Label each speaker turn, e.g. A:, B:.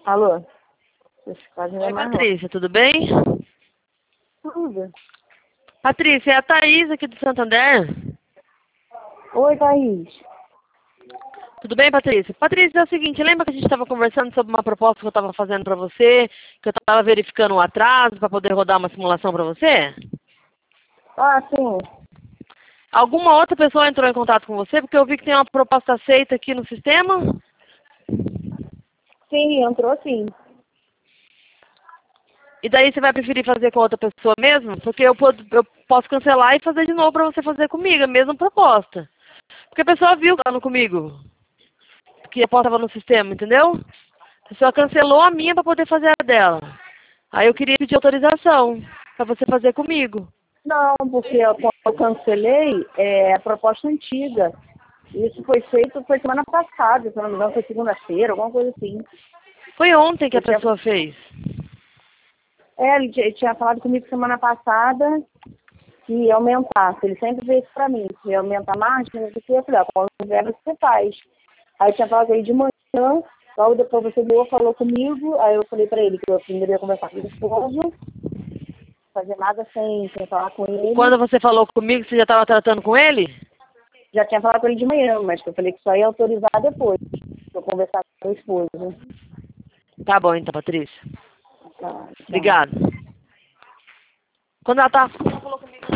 A: Alô? Esse quase não é
B: Oi,
A: mais
B: Patrícia, tudo bem?
A: tudo.
B: Patrícia, é a Thaís aqui do Santander.
A: Oi, Thaís.
B: Tudo bem, Patrícia? Patrícia, é o seguinte, lembra que a gente estava conversando sobre uma proposta que eu estava fazendo para você, que eu estava verificando um atraso para poder rodar uma simulação para você?
A: Ah, sim.
B: Alguma outra pessoa entrou em contato com você? Porque eu vi que tem uma proposta aceita aqui no sistema.
A: Sim, entrou sim.
B: E daí você vai preferir fazer com outra pessoa mesmo? Porque eu posso cancelar e fazer de novo para você fazer comigo, a mesma proposta. Porque a pessoa viu falando comigo que a proposta estava no sistema, entendeu? A pessoa cancelou a minha para poder fazer a dela. Aí eu queria pedir autorização para você fazer comigo.
A: Não, porque quando eu cancelei a proposta antiga. Isso foi feito, foi semana passada, se não me engano, foi segunda-feira, alguma coisa assim.
B: Foi ontem que a
A: Eu tinha,
B: pessoa fez.
A: ele tinha falado comigo semana passada que ia aumentar. Ele sempre fez isso pra mim, que ia aumentar mais, que não sei o que. Eu falei, quando vier você faz. Aí eu tinha falado com ele de manhã, logo depois você ligou, falou comigo, aí eu falei pra ele que eu primeiro ia conversar com o esposo, fazer nada sem falar com ele.
B: Quando você falou comigo, você já estava tratando com ele?
A: Já tinha falado com ele de manhã, mas que eu falei que só ia autorizar depois, pra eu conversar com o esposo.
B: Tá bom então, Patrícia.
A: Tá, tá.
B: Obrigada. Quando ela falou comigo